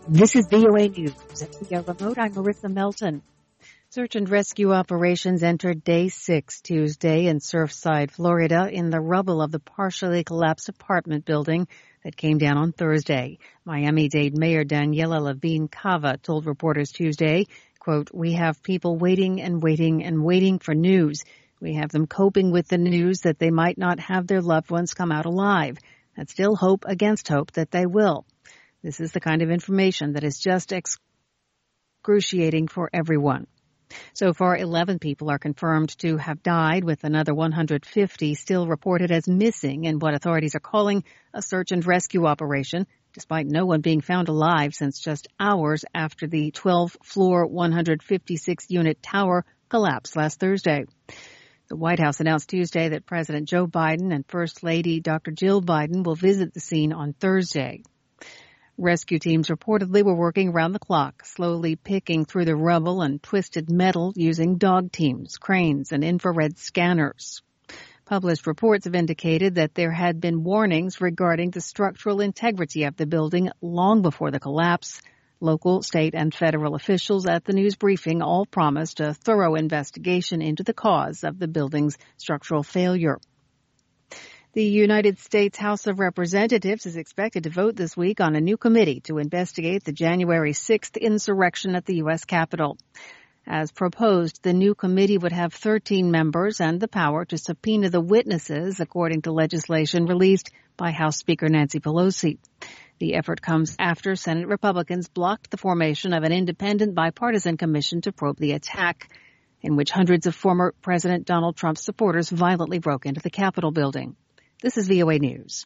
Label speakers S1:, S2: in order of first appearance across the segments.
S1: This is VOA News. At the remote, I'm Marissa Melton. Search and rescue operations entered day 6 Tuesday in Surfside, Florida, in the rubble of the partially collapsed apartment building that came down on Thursday. Miami-Dade Mayor Daniela Levine Cava told reporters Tuesday, quote, "We have people waiting and waiting and waiting for news. We have them coping with the news that they might not have their loved ones come out alive. That's still hope against hope that they will. This is the kind of information that is just excruciating for everyone." So far, 11 people are confirmed to have died, with another 150 still reported as missing in what authorities are calling a search and rescue operation, despite no one being found alive since just hours after the 12-floor, 156-unit tower collapsed last Thursday. The White House announced Tuesday that President Joe Biden and First Lady Dr. Jill Biden will visit the scene on Thursday. Rescue teams reportedly were working around the clock, slowly picking through the rubble and twisted metal using dog teams, cranes, and infrared scanners. Published reports have indicated that there had been warnings regarding the structural integrity of the building long before the collapse. Local, state, and federal officials at the news briefing all promised a thorough investigation into the cause of the building's structural failure. The United States House of Representatives is expected to vote this week on a new committee to investigate the January 6th insurrection at the U.S. Capitol. As proposed, the new committee would have 13 members and the power to subpoena the witnesses, according to legislation released by House Speaker Nancy Pelosi. The effort comes after Senate Republicans blocked the formation of an independent bipartisan commission to probe the attack, in which hundreds of former President Donald Trump supporters violently broke into the Capitol building. This is VOA News.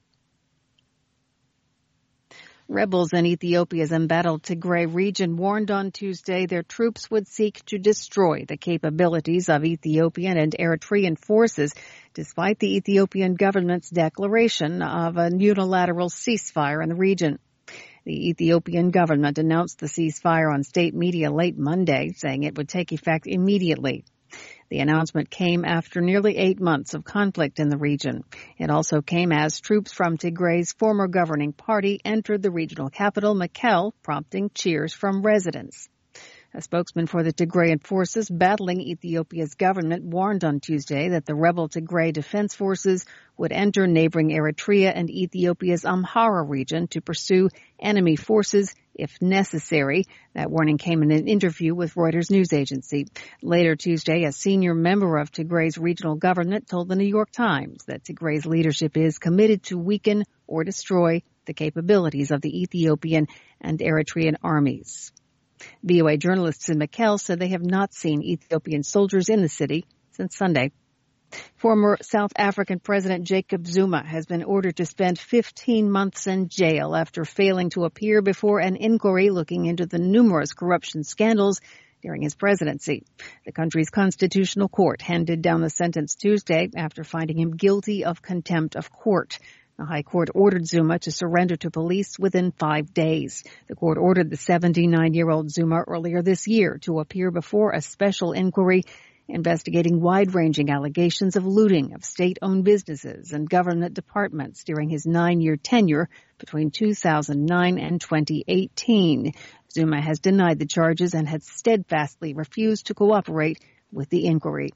S1: Rebels in Ethiopia's embattled Tigray region warned on Tuesday their troops would seek to destroy the capabilities of Ethiopian and Eritrean forces, despite the Ethiopian government's declaration of a unilateral ceasefire in the region. The Ethiopian government announced the ceasefire on state media late Monday, saying it would take effect immediately. The announcement came after nearly 8 months of conflict in the region. It also came as troops from Tigray's former governing party entered the regional capital, Mekelle, prompting cheers from residents. A spokesman for the Tigrayan forces battling Ethiopia's government warned on Tuesday that the rebel Tigray Defense Forces would enter neighboring Eritrea and Ethiopia's Amhara region to pursue enemy forces if necessary. That warning came in an interview with Reuters news agency. Later Tuesday, a senior member of Tigray's regional government told the New York Times that Tigray's leadership is committed to weaken or destroy the capabilities of the Ethiopian and Eritrean armies. VOA journalists in Mekelle said they have not seen Ethiopian soldiers in the city since Sunday. Former South African President Jacob Zuma has been ordered to spend 15 months in jail after failing to appear before an inquiry looking into the numerous corruption scandals during his presidency. The country's constitutional court handed down the sentence Tuesday after finding him guilty of contempt of court. The High Court ordered Zuma to surrender to police within 5 days. The court ordered the 79-year-old Zuma earlier this year to appear before a special inquiry investigating wide-ranging allegations of looting of state-owned businesses and government departments during his 9-year tenure between 2009 and 2018. Zuma has denied the charges and has steadfastly refused to cooperate with the inquiry.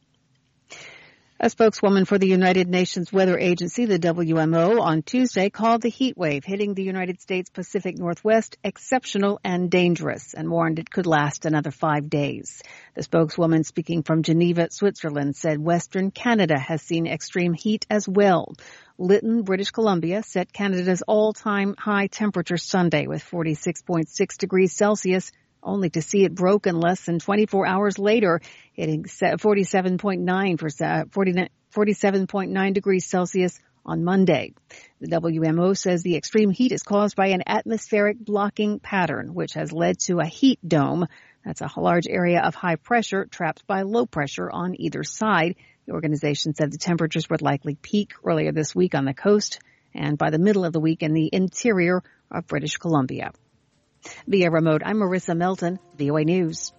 S1: A spokeswoman for the United Nations Weather Agency, the WMO, on Tuesday called the heat wave hitting the United States Pacific Northwest exceptional and dangerous and warned it could last another 5 days. The spokeswoman, speaking from Geneva, Switzerland, said Western Canada has seen extreme heat as well. Lytton, British Columbia, set Canada's all-time high temperature Sunday with 46.6 degrees Celsius, only to see it broken less than 24 hours later, hitting 47.9 degrees Celsius on Monday. The WMO says the extreme heat is caused by an atmospheric blocking pattern, which has led to a heat dome. That's a large area of high pressure trapped by low pressure on either side. The organization said the temperatures would likely peak earlier this week on the coast and by the middle of the week in the interior of British Columbia. Via remote, I'm Marissa Melton, VOA News.